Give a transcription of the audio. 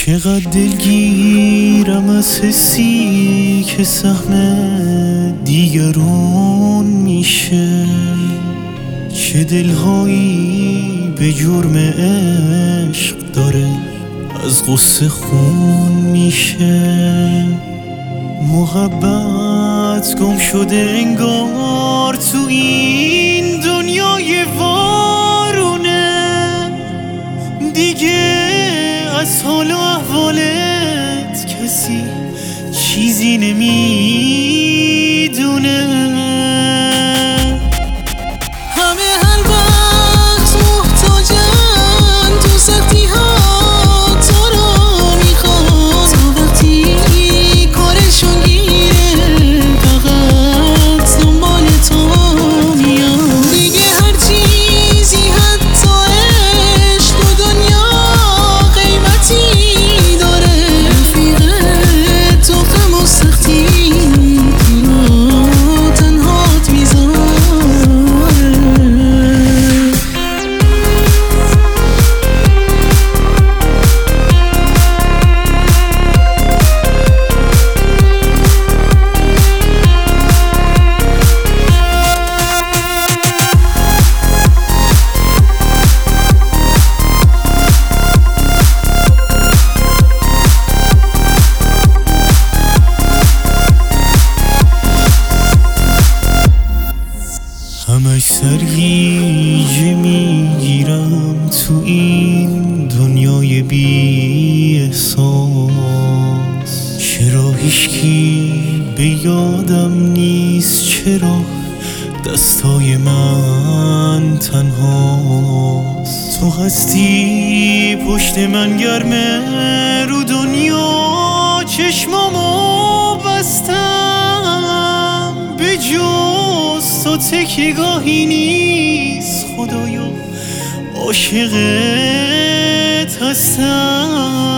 چقدر دلگیرم از حسی که سهم دیگرون میشه، چه دلهایی به جرم عشق داره از غصه خون میشه. محبت گم شده انگار تو این دنیای وارونه، دیگه از حال و احوالت کسی چیزی نمیدونه. همه هر وقت محتاجن تو سختی ها تو رو میخوان، تا وقتی کارشون گیره فقط دنبال تو میان. دیگه هر چیزی حتی عشق تو دنیا قیمتی داره، رفیق تو غم و سختی رو تنهات میذاره. همش سرگیجه میگیرم تو این دنیای بی احساس، چرا هیچکی به یادم نیست، چرا دستای من تنهاست. تو هستی پشت من گرمه رو دنیا چشمامو بستم، به جز تو تکیه‌گاهی نیست خدایا، عاشقت هستم.